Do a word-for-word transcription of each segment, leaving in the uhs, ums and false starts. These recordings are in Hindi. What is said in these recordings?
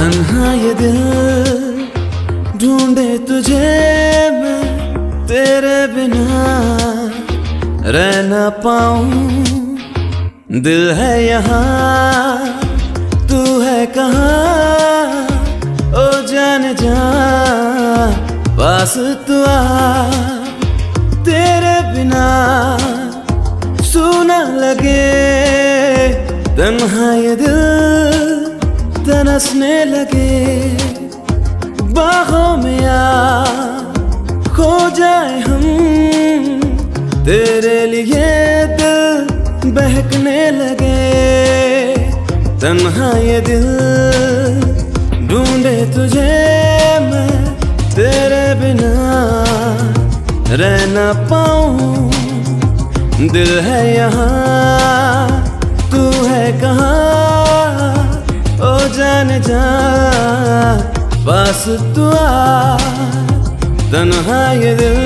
तन्हा ये दिल ढूंढे तुझे मैं, तेरे बिना रह ना पाऊं। दिल है यहाँ, तू है कहाँ, ओ जान जा पास तू आ। तेरे बिना सूना लगे, तन्हा ये दिल तनसने लगे। बाहों में आ खो जाए हम, तेरे लिए दिल बहकने लगे। तन्हा ये दिल ढूंढे तुझे मैं, तेरे बिना रह ना पाऊं। दिल है यहाँ, तू है कहाँ, ओ जान जा पास तू आ। तन्हा ये दिल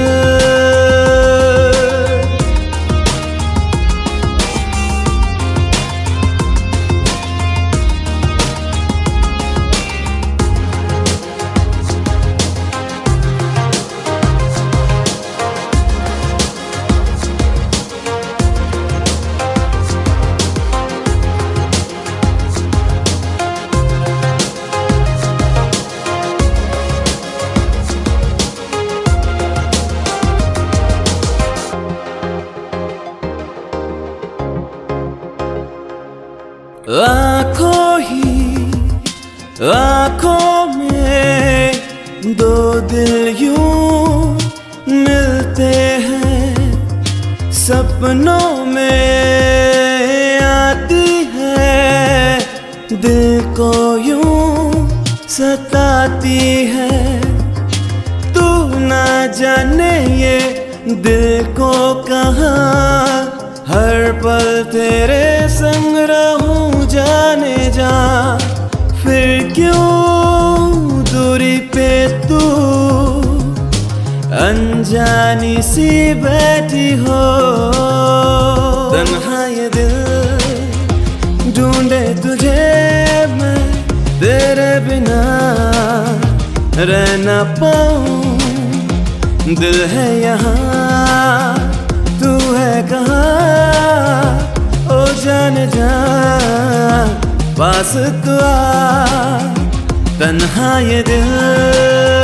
आँखों ही आँखों में दो दिल यूं मिलते हैं। सपनों में आती है, दिल को यूं सताती है। तू ना जाने ये दिल को कहाँ, हर पल तेरे संग रहूं जाने जा। फिर क्यों दूरी पे तू अनजानी सी बैठी हो। तन्हा ये दिल ढूंढे तुझे मैं, तेरे बिना रह ना पाऊं। दिल है यहाँ, तू है कहाँ, ओ जान जा पास तू आ। तन्हा ये दिल